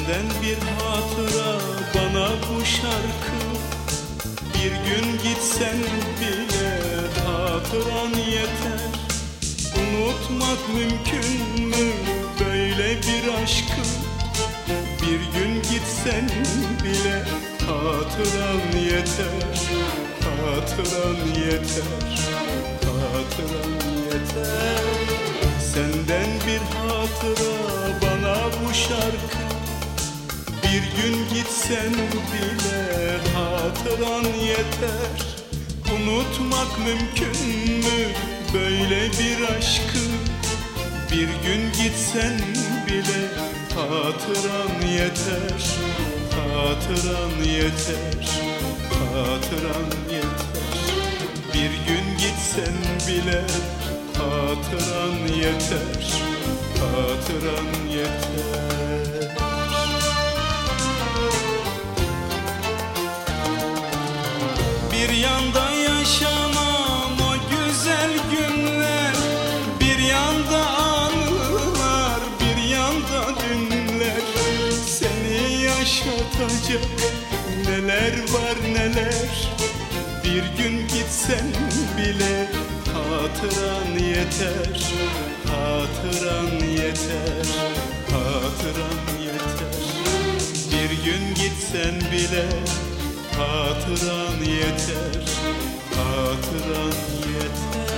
Senden bir hatıra bana bu şarkı. Bir gün gitsen bile hatıran yeter. Unutmak mümkün mü böyle bir aşkı? Bir gün gitsen bile hatıran yeter. Hatıran yeter. Hatıran yeter. Senden bir hatıra bana bu şarkı. Bir gün gitsen bile hatıran yeter. Unutmak mümkün mü böyle bir aşkı? Bir gün gitsen bile hatıran yeter. Hatıran yeter. Hatıran yeter. Bir gün gitsen bile hatıran yeter. Hatıran yeter. Bir yanda yaşanan o güzel günler, bir yanda anılar, bir yanda dünler. Seni yaşatacak neler var neler. Bir gün gitsen bile hatıran yeter. Hatıran yeter. Hatıran yeter. Bir gün gitsen bile hatıran yeter. Hatıran yeter.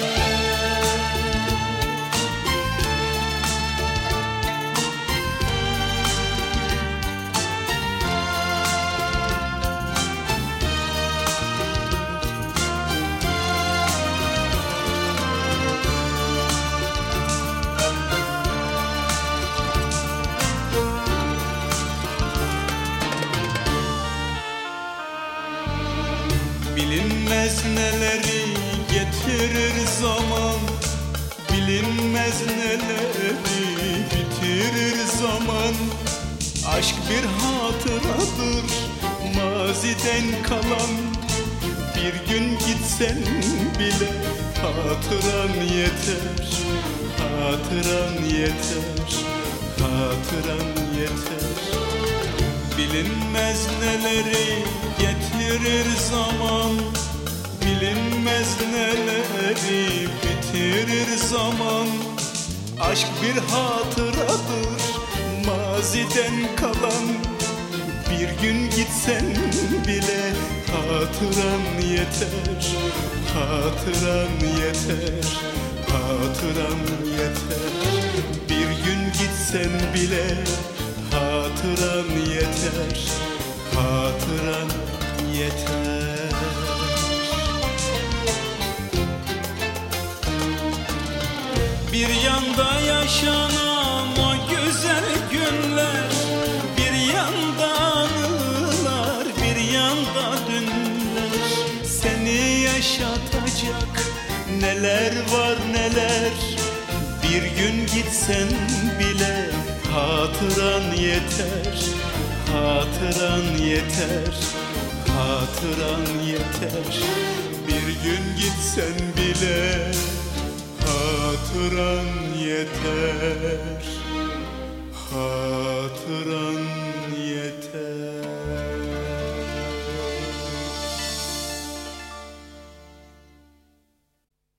Bilinmez neleri getirir zaman, bilinmez neleri bitirir zaman. Aşk bir hatıradır maziden kalan. Bir gün gitsen bile hatıran yeter. Hatıran yeter. Hatıran yeter. Bilinmez neleri getirir zaman, bilinmez neleri bitirir zaman. Aşk bir hatıradır maziden kalan. Bir gün gitsen bile hatıran yeter. Hatıran yeter. Hatıran yeter. Bir gün gitsen bile hatıran yeter. Hatıran yeter. Bir yanda yaşanan o güzel günler, bir yanda anılar, bir yanda dünler. Seni yaşatacak neler var neler. Bir gün gitsen bile hatıran yeter. Hatıran yeter. Hatıran yeter. Bir gün gitsen bile hatıran yeter. Hatıran